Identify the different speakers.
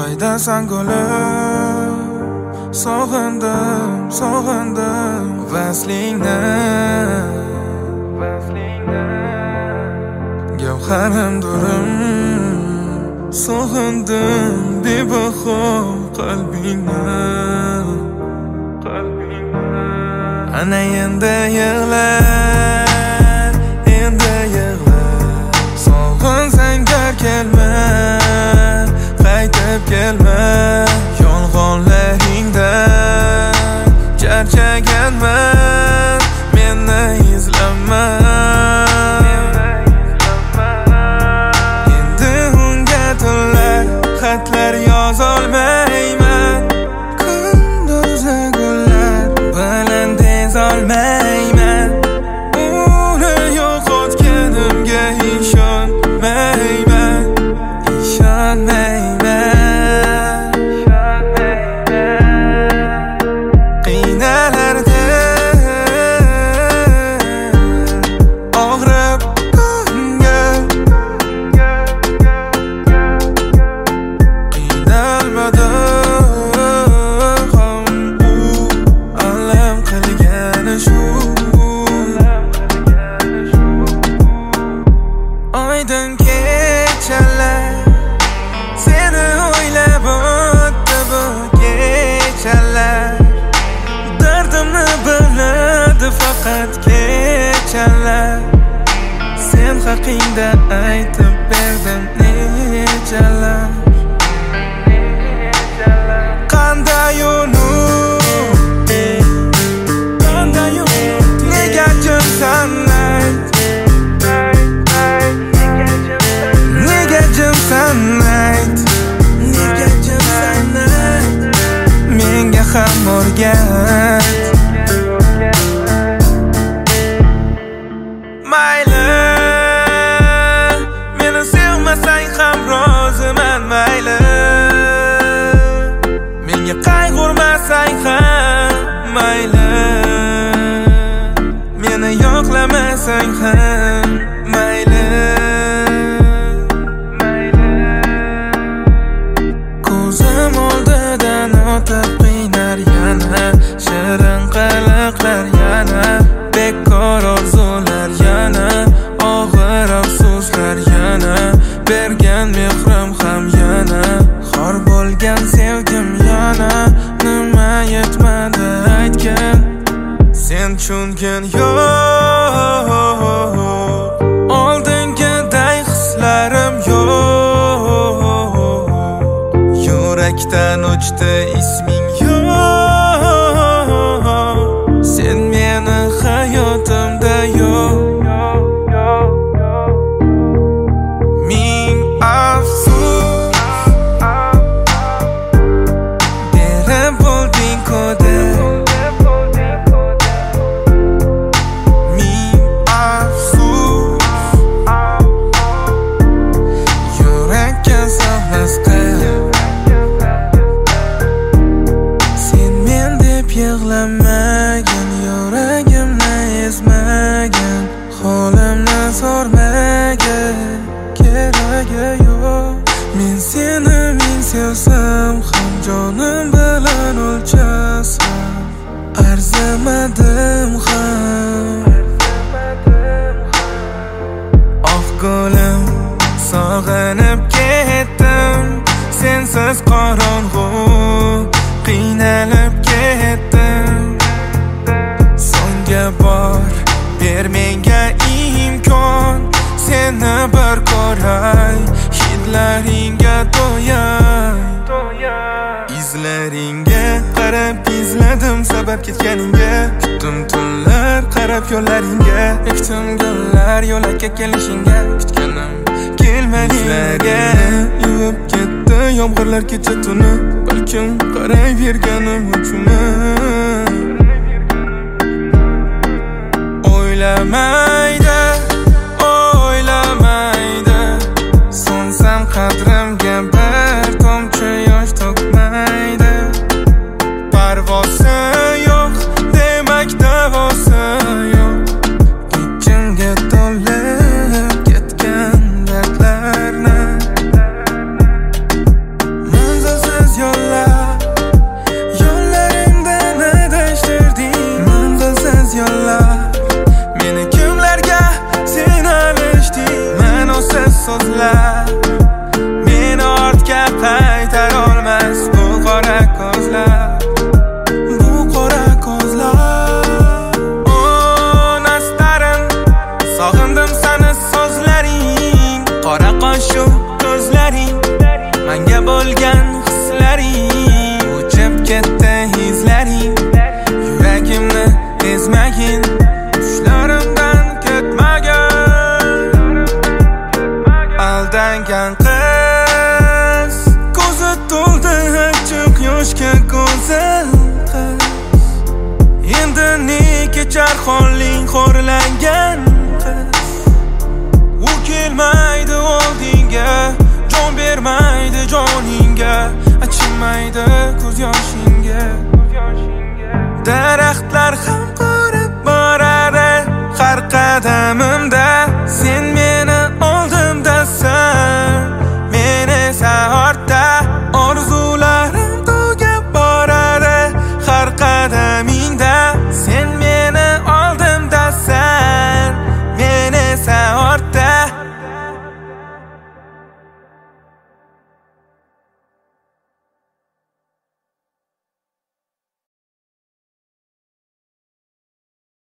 Speaker 1: Qaydasan gulim, sog'indim vaslingni, gavharim durim, sog'indim bebaho qalbingni. Ana endi yig'lar, sog'insang dar kelma, qaytib kelma. Yolg'onlaringdan charchaganman, meni izlama. Endi unga tunlar xatlar yozolmayman, kunduzli gullar bilan tezolmayman. Uni yo'qotganimga ishonmayman. Qiynalarda og'rib ko'ngil, qiynalmadi ham u, alam qilgani shu. Oydin kechalar seni o'ylab o'tdi bu kechalar, dardimni biladi faqat kechalar. Sen haqingda aytib berdim nechalar. Qanday unut, nega jimsan ayt, nega jimsan ayt, menga ham o'rgat. Mayli, meni sevmasang ham roziman. Mayli, menga qayg'urmasang ham. Mayli, meni yo'qlamasang ham. Mayli, ko'zim oldidan o'tib qiynar yana, shirin qiliqlar yana, bekor orzular yana, og'ir afsuslar yana, bergan mehrim ham yana, xor bo'lgan sevgim yana. Nima yetmadi aytgin, sen tushungin yo'q, oldingiday hislarim yo'q. Yurakdan o'chdi isming yo'q, sen meni hayotimda yo'q. Ming afsus berib bo'lding kodib, ming afsus yurakka sog'mas qilib. Yig'lamagin, yuragimni ezmagin, holimni so'rmagin, keragi yo'q. Men seni ming sevsam ham, jonim bilan o'lchasam, arzimadim ham. Oh gulim, sog'inib ketdim, sensiz qorong'u, qiynalib ketdim. So'nggi bor ber menga imkon, seni bir ko'ray, hidlaringga to'yay. Izlaringga qarab izladim sabab ketganingga, kutdim tunlar qarab yo'llaringga, ekdim gullar yo'lakka kelishingga, kutganim kelmadi. Izlaringni yuvib ketdi yomg'irlar kecha tuni, balkim qarayverganim uchun. O'ylamaydi, o'ylamaydi, so'nsam qadrimga bir tomchi yosh to'kmaydi. Parvozi yo'q, demak davosi yo'q, ichimga to'lib ketgan dardlarni. Manzil mani so'zlaring, qora qoshu ko'zlaring, menga bo'lgan hislaring, o'chib ketdi izlaring, yuragimni ezmagin, tushlarimdan ketmagin. Aldangan qiz, ko'zi to'ldi achchiq yoshga go'zal qiz, endi ne kechar holing xo'rlangan qiz. U kelmaydi oldinga, jon bermaydi joningga, achinmaydi ko'z yoshingga. Daraxtlar ham qurib boradi, har qadami